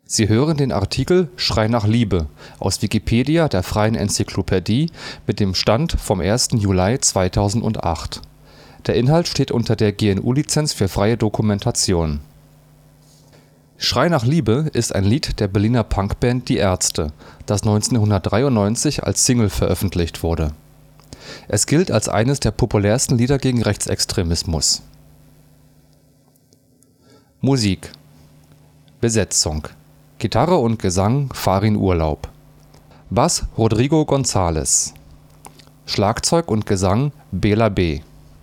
Sie hören den Artikel Schrei nach Liebe, aus Wikipedia, der freien Enzyklopädie. Mit dem Stand vom Der Inhalt steht unter der GNU Lizenz für freie Dokumentation. Schrei nach Liebe ist ein Lied der Berliner Punkband Die Ärzte, das 1993 als Single veröffentlicht wurde. Es gilt als eines der populärsten Lieder gegen Rechtsextremismus. Musik. Besetzung: Gitarre und Gesang Farin Urlaub, Bass Rodrigo González, Schlagzeug und Gesang Bela B.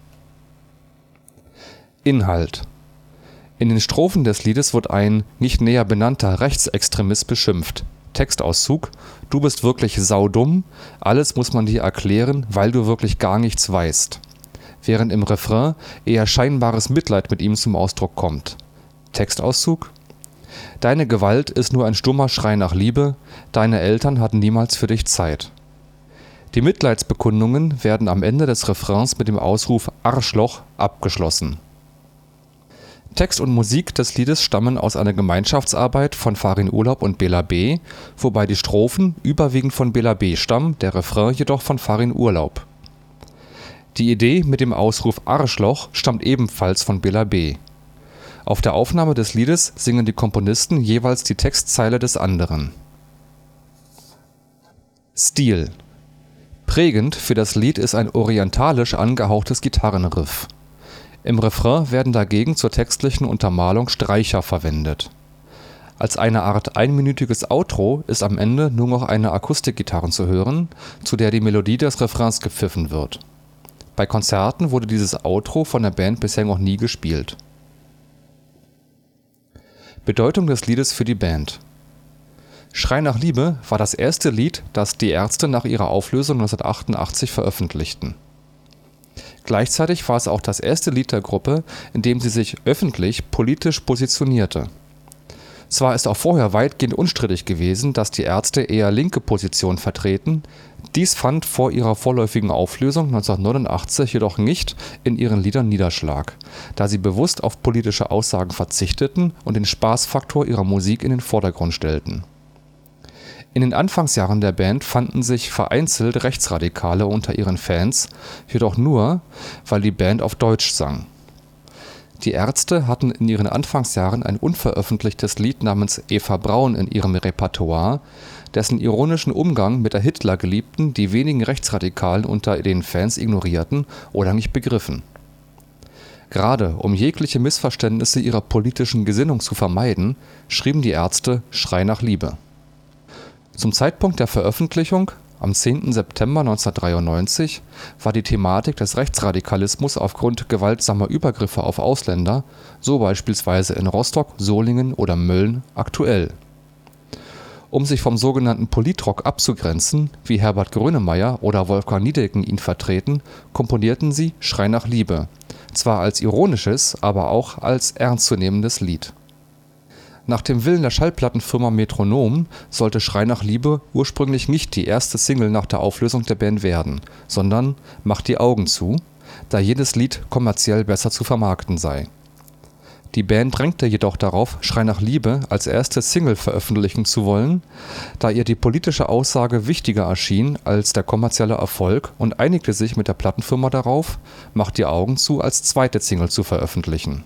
Inhalt: In den Strophen des Liedes wird ein nicht näher benannter Rechtsextremist beschimpft. Textauszug: Du bist wirklich saudumm, alles muss man dir erklären, weil du wirklich gar nichts weißt. Während im Refrain eher scheinbares Mitleid mit ihm zum Ausdruck kommt. Textauszug: Deine Gewalt ist nur ein stummer Schrei nach Liebe, deine Eltern hatten niemals für dich Zeit. Die Mitleidsbekundungen werden am Ende des Refrains mit dem Ausruf „ Arschloch “abgeschlossen. Text und Musik des Liedes stammen aus einer Gemeinschaftsarbeit von Farin Urlaub und Bela B., wobei die Strophen überwiegend von Bela B. stammen, der Refrain jedoch von Farin Urlaub. Die Idee mit dem Ausruf „ Arschloch “stammt ebenfalls von Bela B. Auf der Aufnahme des Liedes singen die Komponisten jeweils die Textzeile des anderen. Stil: Prägend für das Lied ist ein orientalisch angehauchtes Gitarrenriff. Im Refrain werden dagegen zur textlichen Untermalung Streicher verwendet. Als eine Art einminütiges Outro ist am Ende nur noch eine Akustikgitarre zu hören, zu der die Melodie des Refrains gepfiffen wird. Bei Konzerten wurde dieses Outro von der Band bisher noch nie gespielt. Bedeutung des Liedes für die Band: Schrei nach Liebe war das erste Lied, das Die Ärzte nach ihrer Auflösung 1988 veröffentlichten. Gleichzeitig war es auch das erste Lied der Gruppe, in dem sie sich öffentlich politisch positionierte. Zwar ist auch vorher weitgehend unstrittig gewesen, dass die Ärzte eher linke Positionen vertreten, dies fand vor ihrer vorläufigen Auflösung 1989 jedoch nicht in ihren Liedern Niederschlag, da sie bewusst auf politische Aussagen verzichteten und den Spaßfaktor ihrer Musik in den Vordergrund stellten. In den Anfangsjahren der Band fanden sich vereinzelt Rechtsradikale unter ihren Fans, jedoch nur, weil die Band auf Deutsch sang. Die Ärzte hatten in ihren Anfangsjahren ein unveröffentlichtes Lied namens Eva Braun in ihrem Repertoire, dessen ironischen Umgang mit der Hitlergeliebten die wenigen Rechtsradikalen unter den Fans ignorierten oder nicht begriffen. Gerade um jegliche Missverständnisse ihrer politischen Gesinnung zu vermeiden, schrieben die Ärzte Schrei nach Liebe. Zum Zeitpunkt der Veröffentlichung, am 10. September 1993, war die Thematik des Rechtsradikalismus aufgrund gewaltsamer Übergriffe auf Ausländer, so beispielsweise in Rostock, Solingen oder Mölln, aktuell. Um sich vom sogenannten Politrock abzugrenzen, wie Herbert Grönemeyer oder Wolfgang Niedecken ihn vertreten, komponierten sie Schrei nach Liebe, zwar als ironisches, aber auch als ernstzunehmendes Lied. Nach dem Willen der Schallplattenfirma Metronom sollte Schrei nach Liebe ursprünglich nicht die erste Single nach der Auflösung der Band werden, sondern Mach die Augen zu, da jedes Lied kommerziell besser zu vermarkten sei. Die Band drängte jedoch darauf, Schrei nach Liebe als erste Single veröffentlichen zu wollen, da ihr die politische Aussage wichtiger erschien als der kommerzielle Erfolg, und einigte sich mit der Plattenfirma darauf, Mach die Augen zu als zweite Single zu veröffentlichen.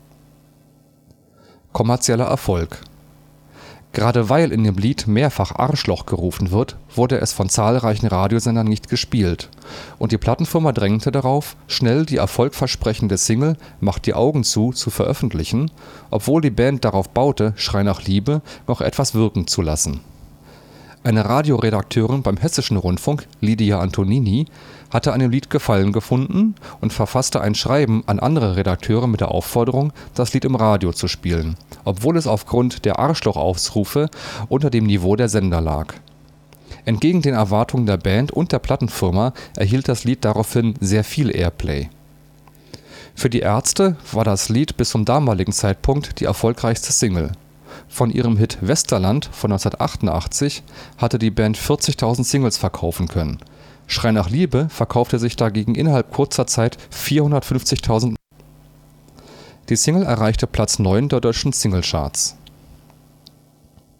Kommerzieller Erfolg: Gerade weil in dem Lied mehrfach Arschloch gerufen wird, wurde es von zahlreichen Radiosendern nicht gespielt, und die Plattenfirma drängte darauf, schnell die erfolgversprechende Single Mach die Augen zu veröffentlichen, obwohl die Band darauf baute, Schrei nach Liebe noch etwas wirken zu lassen. Eine Radioredakteurin beim Hessischen Rundfunk, Lydia Antonini, hatte an dem Lied Gefallen gefunden und verfasste ein Schreiben an andere Redakteure mit der Aufforderung, das Lied im Radio zu spielen, obwohl es aufgrund der Arschloch-Ausrufe unter dem Niveau der Sender lag. Entgegen den Erwartungen der Band und der Plattenfirma erhielt das Lied daraufhin sehr viel Airplay. Für die Ärzte war das Lied bis zum damaligen Zeitpunkt die erfolgreichste Single. Von ihrem Hit Westerland von 1988 hatte die Band 40.000 Singles verkaufen können. Schrei nach Liebe verkaufte sich dagegen innerhalb kurzer Zeit 450.000. Die Single erreichte Platz 9 der deutschen Singlecharts.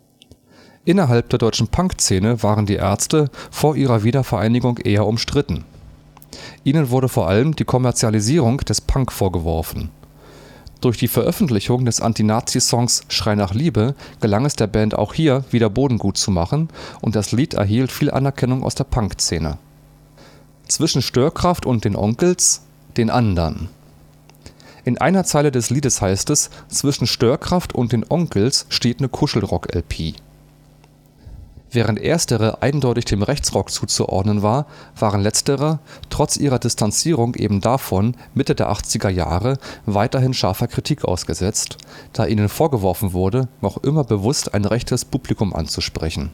Innerhalb der deutschen Punkszene waren die Ärzte vor ihrer Wiedervereinigung eher umstritten. Ihnen wurde vor allem die Kommerzialisierung des Punk vorgeworfen. Durch die Veröffentlichung des Anti-Nazi-Songs „ Schrei nach Liebe “gelang es der Band auch hier wieder Boden gut zu machen und das Lied erhielt viel Anerkennung aus der Punkszene. Zwischen Störkraft und den Onkelz, den andern. In einer Zeile des Liedes heißt es: „ Zwischen Störkraft und den Onkelz steht ne Kuschelrock-LP “. Während erstere eindeutig dem Rechtsrock zuzuordnen war, waren letztere trotz ihrer Distanzierung eben davon Mitte der 80er Jahre weiterhin scharfer Kritik ausgesetzt, da ihnen vorgeworfen wurde, noch immer bewusst ein rechtes Publikum anzusprechen.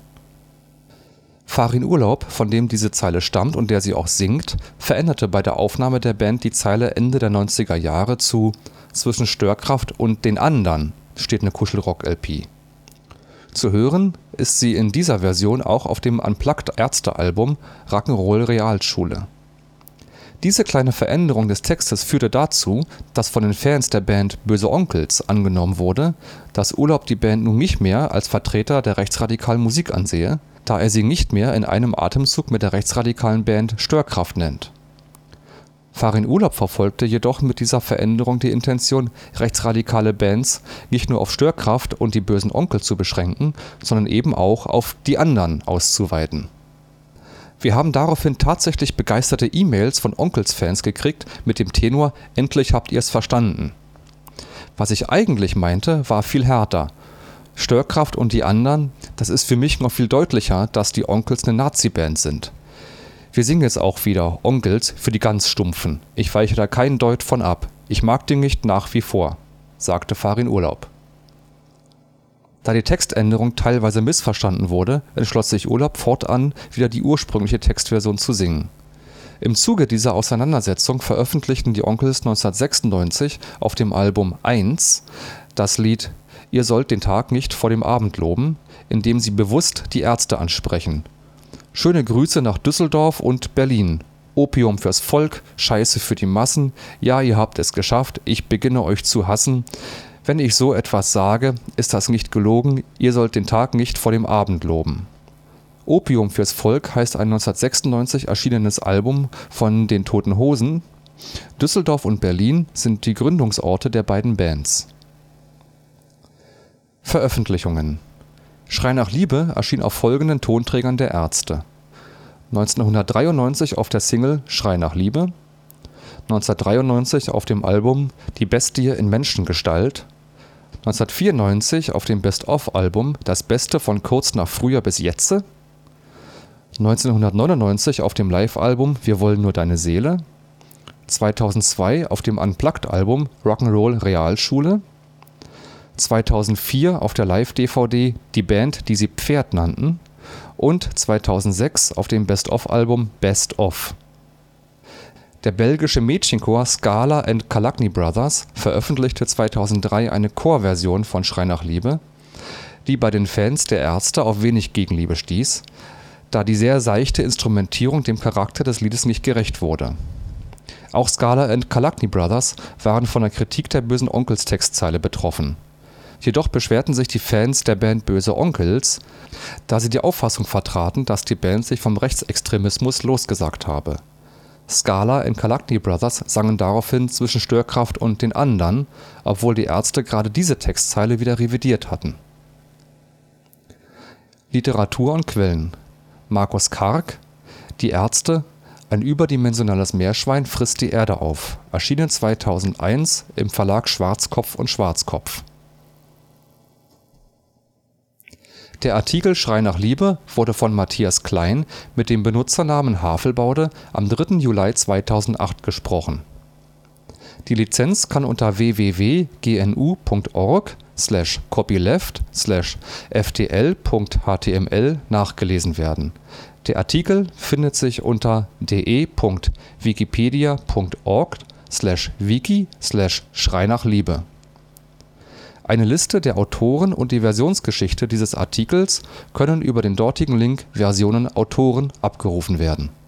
Farin Urlaub, von dem diese Zeile stammt und der sie auch singt, veränderte bei der Aufnahme der Band die Zeile Ende der 90er Jahre zu „ Zwischen Störkraft und den andern steht ne Kuschelrock-LP “. Zu hören ist sie in dieser Version auch auf dem Unplugged-Ärzte-Album Rock'n'Roll Realschule. Diese kleine Veränderung des Textes führte dazu, dass von den Fans der Band Böhse Onkelz angenommen wurde, dass Urlaub die Band nun nicht mehr als Vertreter der rechtsradikalen Musik ansehe, da er sie nicht mehr in einem Atemzug mit der rechtsradikalen Band Störkraft nennt. Farin Urlaub verfolgte jedoch mit dieser Veränderung die Intention, rechtsradikale Bands nicht nur auf Störkraft und die Böhsen Onkelz zu beschränken, sondern eben auch auf die anderen auszuweiten. Wir haben daraufhin tatsächlich begeisterte E-Mails von Onkelz-Fans gekriegt mit dem Tenor „ Endlich habt ihr's verstanden”. Was ich eigentlich meinte, war viel härter. Störkraft und die anderen, das ist für mich noch viel deutlicher, dass die Onkelz eine Nazi-Band sind. Wir singen jetzt auch wieder Onkelz für die ganz Stumpfen. Ich weiche da keinen Deut von ab. Ich mag den nicht nach wie vor, sagte Farin Urlaub. Da die Textänderung teilweise missverstanden wurde, entschloss sich Urlaub fortan, wieder die ursprüngliche Textversion zu singen. Im Zuge dieser Auseinandersetzung veröffentlichten die Onkelz 1996 auf dem Album 1 das Lied „ Ihr sollt den Tag nicht vor dem Abend loben “, in dem sie bewusst die Ärzte ansprechen. Schöne Grüße nach Düsseldorf und Berlin. Opium fürs Volk, Scheiße für die Massen. Ja, ihr habt es geschafft, ich beginne euch zu hassen. Wenn ich so etwas sage, ist das nicht gelogen, ihr sollt den Tag nicht vor dem Abend loben. Opium fürs Volk heißt ein 1996 erschienenes Album von den Toten Hosen. Düsseldorf und Berlin sind die Gründungsorte der beiden Bands. Veröffentlichungen: Schrei nach Liebe erschien auf folgenden Tonträgern der Ärzte: 1993 auf der Single Schrei nach Liebe, 1993 auf dem Album Die Bestie in Menschengestalt, 1994 auf dem Best-of-Album Das Beste von kurz nach früher bis jetze, 1999 auf dem Live-Album Wir wollen nur deine Seele, 2002 auf dem Unplugged-Album Rock'n'Roll Realschule, 2004 auf der Live-DVD Die Band, die sie Pferd nannten und 2006 auf dem Best-of-Album Best Of. Der belgische Mädchenchor Scala & Kalakny Brothers veröffentlichte 2003 eine Chorversion von Schrei nach Liebe, die bei den Fans der Ärzte auf wenig Gegenliebe stieß, da die sehr seichte Instrumentierung dem Charakter des Liedes nicht gerecht wurde. Auch Scala & Kalakny Brothers waren von der Kritik der Böhsen Onkelz Textzeile betroffen. Jedoch beschwerten sich die Fans der Band Böhse Onkelz, da sie die Auffassung vertraten, dass die Band sich vom Rechtsextremismus losgesagt habe. Scala & Kalakny Brothers sangen daraufhin Zwischen Störkraft und den andern, obwohl die Ärzte gerade diese Textzeile wieder revidiert hatten. Literatur und Quellen: Markus Karg, Die Ärzte, ein überdimensionales Meerschwein frisst die Erde auf, erschienen 2001 im Verlag Schwarzkopf und Schwarzkopf. Der Artikel Schrei nach Liebe wurde von Matthias Klein mit dem Benutzernamen Havelbaude am 3. Juli 2008 gesprochen. Die Lizenz kann unter www.gnu.org/copyleft/ftl.html nachgelesen werden. Der Artikel findet sich unter de.wikipedia.org/wiki/Schrei nach Liebe. Eine Liste der Autoren und die Versionsgeschichte dieses Artikels können über den dortigen Link Versionen Autoren abgerufen werden